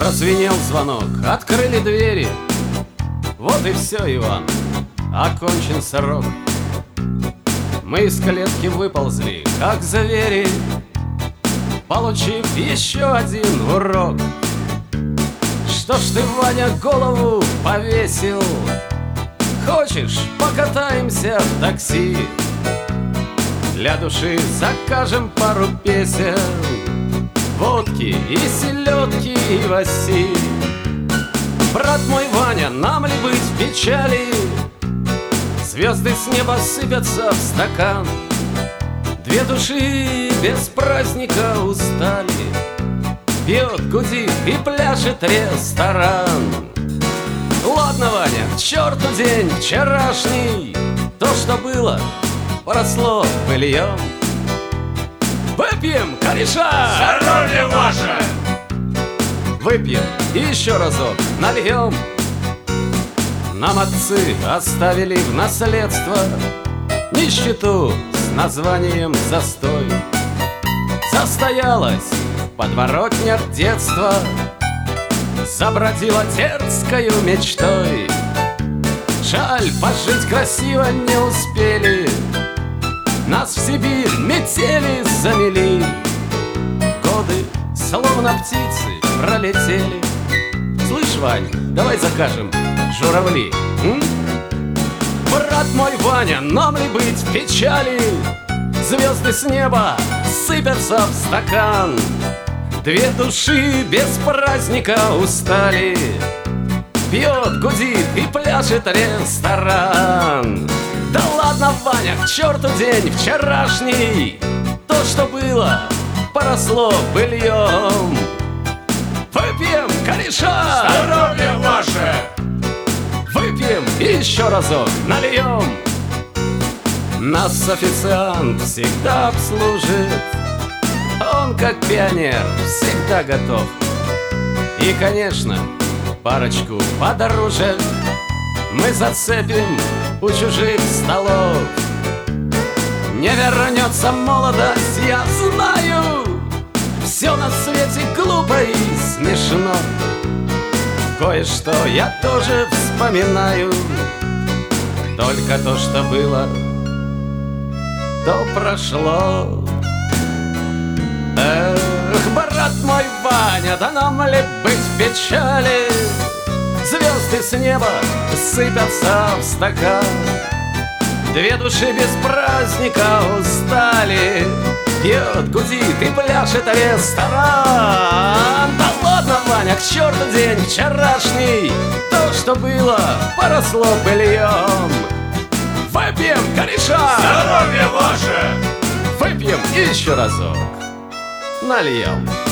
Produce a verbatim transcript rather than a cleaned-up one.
Прозвенел звонок, открыли двери. Вот и все, Иван, окончен срок. Мы из клетки выползли, как звери, получив еще один урок. Что ж ты, Ваня, голову повесил? Хочешь, покатаемся в такси? Для души закажем пару песен, водки и селедки и васи. Брат мой Ваня, нам ли быть в печали? Звезды с неба сыпятся в стакан. Две души без праздника устали. Пьет, гудит и пляшет ресторан. Ладно, Ваня, к черту день вчерашний. То, что было, поросло быльем. Выпьем, кореша! Здоровье ваше! Выпьем и еще разок нальем. Нам отцы оставили в наследство нищету с названием застой. Состоялась подворотня детства, забродила дерзкою мечтой. Жаль, пожить красиво не успели, нас в Сибирь метели замели. Годы, словно птицы, пролетели. Слышь, Вань, давай закажем журавли, м? Брат мой Ваня, нам ли быть в печали? Звезды с неба сыпятся в стакан. Две души без праздника устали. Пьет, гудит и пляшет ресторан. Да ладно, Ваня, к черту день вчерашний. То, что было, поросло быльем. Выпьем, кореша! Здоровье ваше! Выпьем и еще разок нальем. Нас официант всегда обслужит. Он, как пионер, всегда готов. И, конечно, парочку подороже мы зацепим у чужих столов. Не вернется молодость, я знаю. Все на свете глупо и смешно. Кое-что я тоже вспоминаю. Только то, что было, то прошло. Эх, брат мой Ваня, да нам ли быть в печали? Звезды с неба сыпятся в стакан. Две души без праздника устали. Пьет, гудит и пляшет ресторан. Да ладно, Ваня, к черту день вчерашний. То, что было, поросло быльем. Выпьем, кореша! Здоровье ваше! Выпьем и еще разок нальем.